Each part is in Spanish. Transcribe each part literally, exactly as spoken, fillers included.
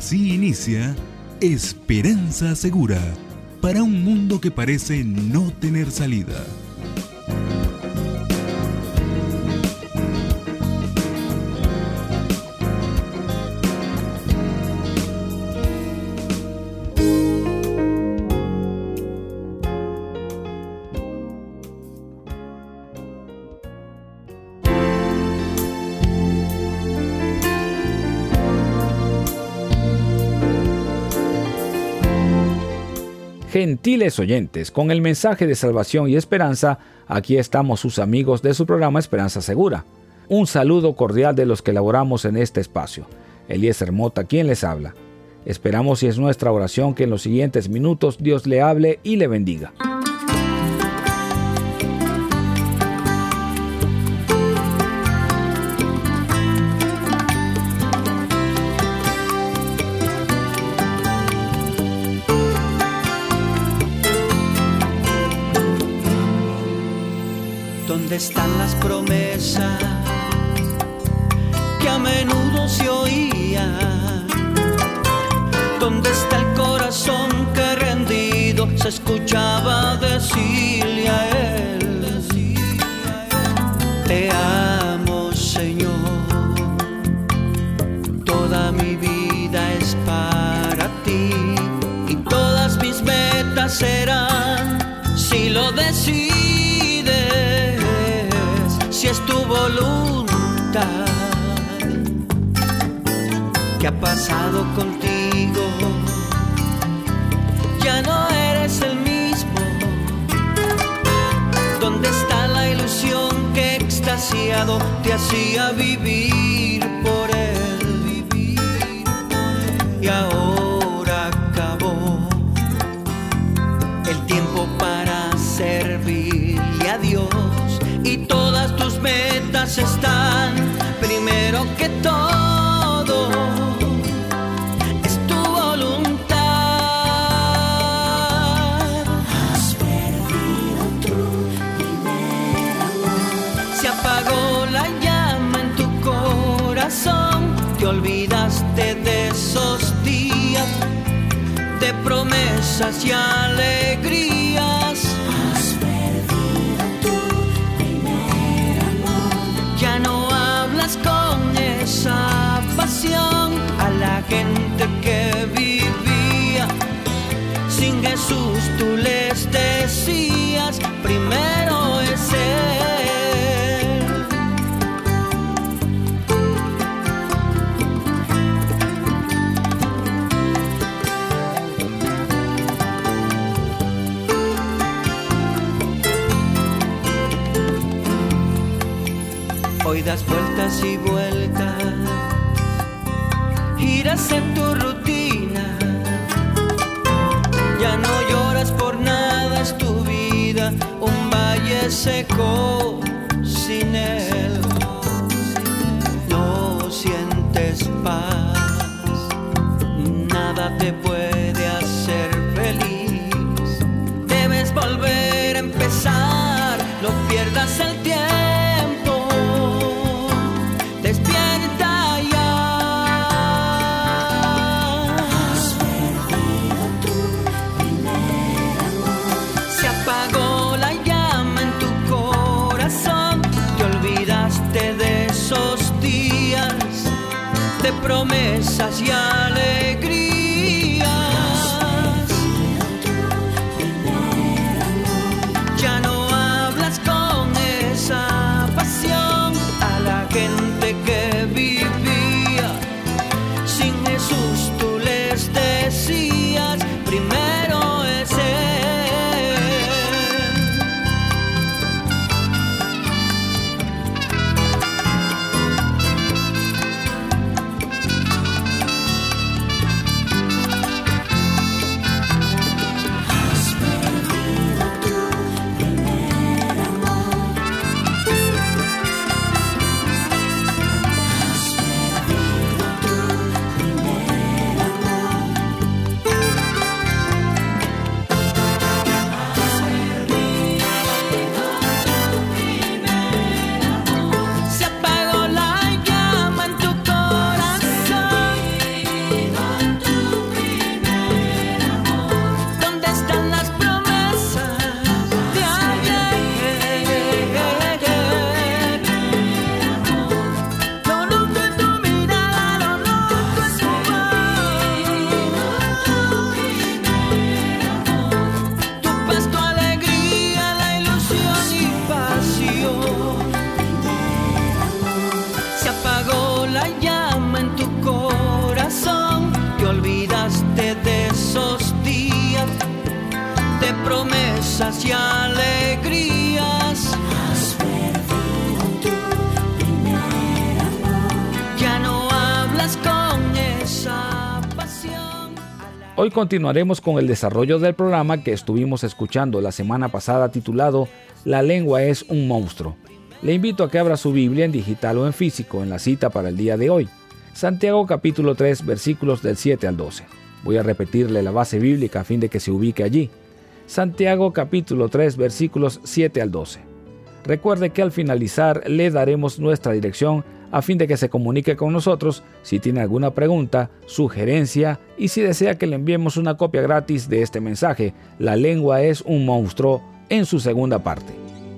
Así inicia Esperanza Segura, para un mundo que parece no tener salida. Gentiles oyentes, con el mensaje de salvación y esperanza, aquí estamos sus amigos de su programa Esperanza Segura. Un saludo cordial de los que laboramos en este espacio. Eliezer Mota, quien les habla. Esperamos y es nuestra oración que en los siguientes minutos Dios le hable y le bendiga. ¿Dónde están las promesas que a menudo se oían? ¿Dónde está el corazón que rendido se escuchaba decirle a él? Te amo, Señor, toda mi vida es para ti y todas mis metas serán si lo decides. Si es tu voluntad, ¿qué ha pasado contigo? Ya no eres el mismo. ¿Dónde está la ilusión que extasiado te hacía vivir por él? Y ahora acabó el tiempo para servirle a Dios. Y todas tus metas están primero que todo. Es tu voluntad. Has perdido tu primer amor. Se apagó la llama en tu corazón. Te olvidaste de esos días de promesas y alegrías. Ya no hablas con esa pasión a la gente que vivía. Sin Jesús tú les decías, primero es Él. Hoy das vueltas y vueltas, giras en tu rutina. Ya no lloras por nada, es tu vida un valle seco sin él. No sientes paz, nada te puede hacer feliz. Debes volver a empezar, no pierdas el tiempo. Despierta ya. Has perdido tu primer amor. Se apagó la llama en tu corazón. Te olvidaste de esos días de promesas y alegrías. Ya no hablas con esa pasión a la gente que vivía. Sin Jesús tú les decías, primero es Él. Hoy continuaremos con el desarrollo del programa que estuvimos escuchando la semana pasada titulado La lengua es un monstruo. Le invito a que abra su Biblia en digital o en físico en la cita para el día de hoy. Santiago capítulo tres versículos del siete al doce. Voy a repetirle la base bíblica a fin de que se ubique allí. Santiago capítulo tres versículos siete al doce. Recuerde que al finalizar le daremos nuestra dirección a fin de que se comunique con nosotros si tiene alguna pregunta, sugerencia y si desea que le enviemos una copia gratis de este mensaje, La lengua es un monstruo, en su segunda parte.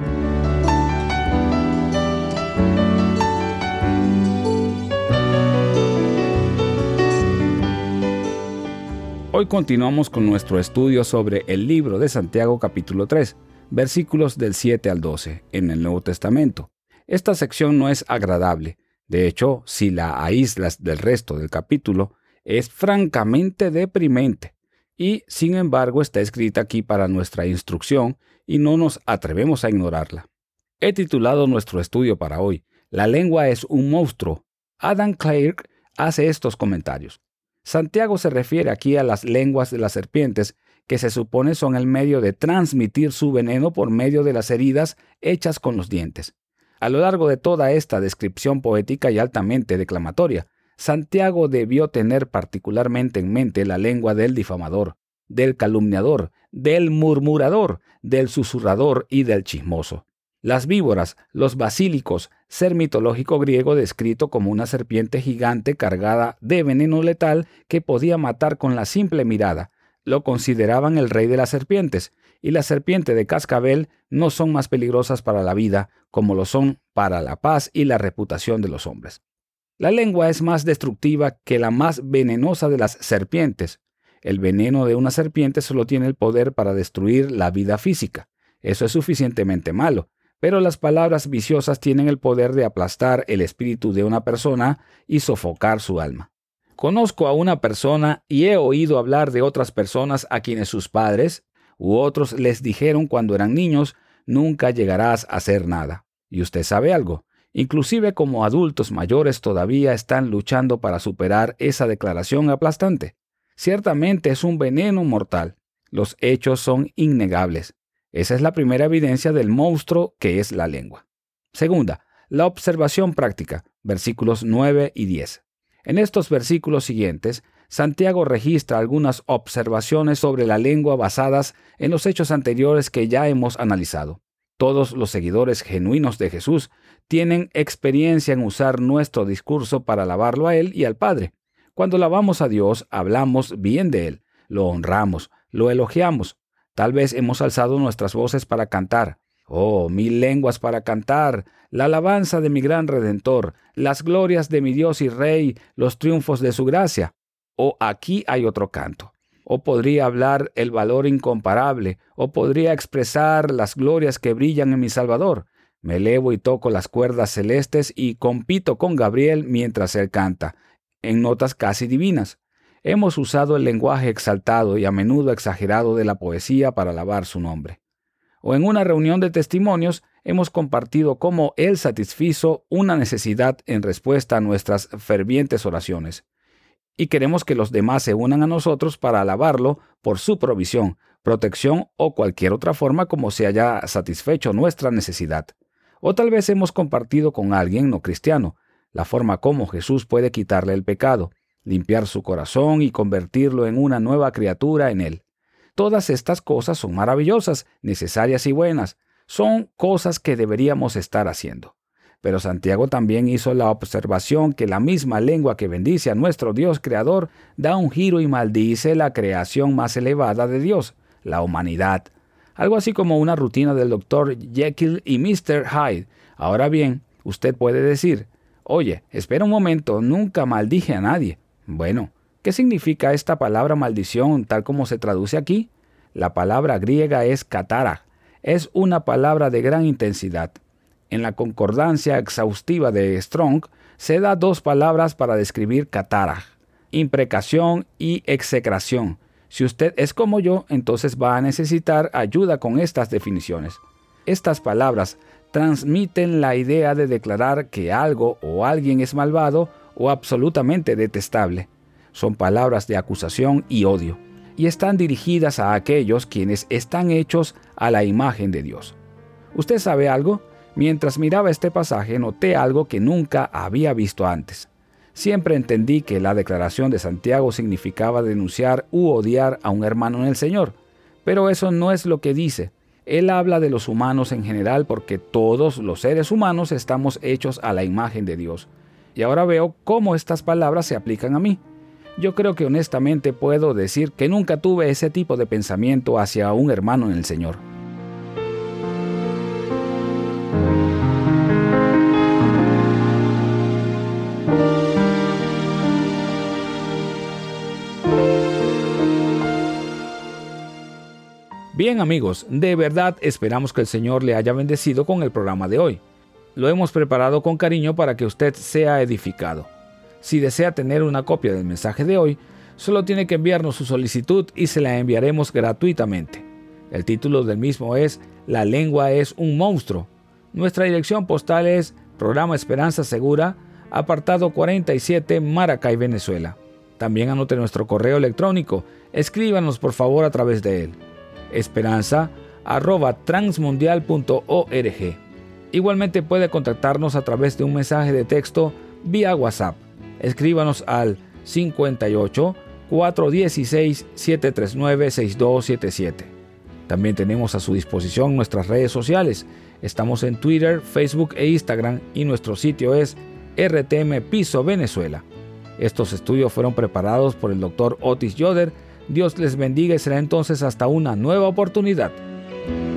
Hoy continuamos con nuestro estudio sobre el libro de Santiago capítulo tres, versículos del siete al doce, en el Nuevo Testamento. Esta sección no es agradable. De hecho, si la aíslas del resto del capítulo, es francamente deprimente. Y, sin embargo, está escrita aquí para nuestra instrucción y no nos atrevemos a ignorarla. He titulado nuestro estudio para hoy, La lengua es un monstruo. Adam Clarke hace estos comentarios. Santiago se refiere aquí a las lenguas de las serpientes, que se supone son el medio de transmitir su veneno por medio de las heridas hechas con los dientes. A lo largo de toda esta descripción poética y altamente declamatoria, Santiago debió tener particularmente en mente la lengua del difamador, del calumniador, del murmurador, del susurrador y del chismoso. Las víboras, los basílicos, ser mitológico griego descrito como una serpiente gigante cargada de veneno letal que podía matar con la simple mirada, lo consideraban el rey de las serpientes, y la serpiente de cascabel no son más peligrosas para la vida como lo son para la paz y la reputación de los hombres. La lengua es más destructiva que la más venenosa de las serpientes. El veneno de una serpiente solo tiene el poder para destruir la vida física. Eso es suficientemente malo, pero las palabras viciosas tienen el poder de aplastar el espíritu de una persona y sofocar su alma. Conozco a una persona y he oído hablar de otras personas a quienes sus padres u otros les dijeron cuando eran niños, nunca llegarás a hacer nada. Y usted sabe algo, inclusive como adultos mayores todavía están luchando para superar esa declaración aplastante. Ciertamente es un veneno mortal. Los hechos son innegables. Esa es la primera evidencia del monstruo que es la lengua. Segunda, la observación práctica, versículos nueve y diez. En estos versículos siguientes, Santiago registra algunas observaciones sobre la lengua basadas en los hechos anteriores que ya hemos analizado. Todos los seguidores genuinos de Jesús tienen experiencia en usar nuestro discurso para alabarlo a Él y al Padre. Cuando alabamos a Dios, hablamos bien de Él, lo honramos, lo elogiamos. Tal vez hemos alzado nuestras voces para cantar. Oh, mil lenguas para cantar, la alabanza de mi gran Redentor, las glorias de mi Dios y Rey, los triunfos de su gracia. O aquí hay otro canto. O podría hablar el valor incomparable, o podría expresar las glorias que brillan en mi Salvador. Me elevo y toco las cuerdas celestes y compito con Gabriel mientras él canta, en notas casi divinas. Hemos usado el lenguaje exaltado y a menudo exagerado de la poesía para alabar su nombre. O en una reunión de testimonios hemos compartido cómo Él satisfizo una necesidad en respuesta a nuestras fervientes oraciones. Y queremos que los demás se unan a nosotros para alabarlo por su provisión, protección o cualquier otra forma como se haya satisfecho nuestra necesidad. O tal vez hemos compartido con alguien no cristiano la forma como Jesús puede quitarle el pecado, limpiar su corazón y convertirlo en una nueva criatura en Él. Todas estas cosas son maravillosas, necesarias y buenas. Son cosas que deberíamos estar haciendo. Pero Santiago también hizo la observación que la misma lengua que bendice a nuestro Dios Creador da un giro y maldice la creación más elevada de Dios, la humanidad. Algo así como una rutina del doctor Jekyll y mister Hyde. Ahora bien, usted puede decir, oye, espera un momento, nunca maldije a nadie. Bueno, ¿qué significa esta palabra maldición tal como se traduce aquí? La palabra griega es katara. Es una palabra de gran intensidad. En la concordancia exhaustiva de Strong se da dos palabras para describir katara: imprecación y execración. Si usted es como yo, entonces va a necesitar ayuda con estas definiciones. Estas palabras transmiten la idea de declarar que algo o alguien es malvado o absolutamente detestable. Son palabras de acusación y odio. y están dirigidas a aquellos quienes están hechos a la imagen de Dios. ¿Usted sabe algo? Mientras miraba este pasaje noté algo que nunca había visto antes. Siempre entendí que la declaración de Santiago significaba denunciar u odiar a un hermano en el Señor, pero eso no es lo que dice. Él habla de los humanos en general porque todos los seres humanos estamos hechos a la imagen de Dios. Y ahora veo cómo estas palabras se aplican a mí. Yo creo que honestamente puedo decir que nunca tuve ese tipo de pensamiento hacia un hermano en el Señor. Bien amigos, de verdad esperamos que el Señor le haya bendecido con el programa de hoy. Lo hemos preparado con cariño para que usted sea edificado. Si desea tener una copia del mensaje de hoy, solo tiene que enviarnos su solicitud y se la enviaremos gratuitamente. El título del mismo es La lengua es un monstruo. Nuestra dirección postal es Programa Esperanza Segura, apartado cuarenta y siete, Maracay, Venezuela. También anote nuestro correo electrónico. Escríbanos por favor a través de él. esperanza arroba transmundial punto org. Igualmente puede contactarnos a través de un mensaje de texto vía WhatsApp. Escríbanos al cincuenta y ocho, cuatrocientos dieciséis, setecientos treinta y nueve, sesenta y dos setenta y siete. También tenemos a su disposición nuestras redes sociales. Estamos en Twitter, Facebook e Instagram y nuestro sitio es R T M Piso Venezuela. Estos estudios fueron preparados por el doctor Otis Yoder. Dios les bendiga y será entonces hasta una nueva oportunidad.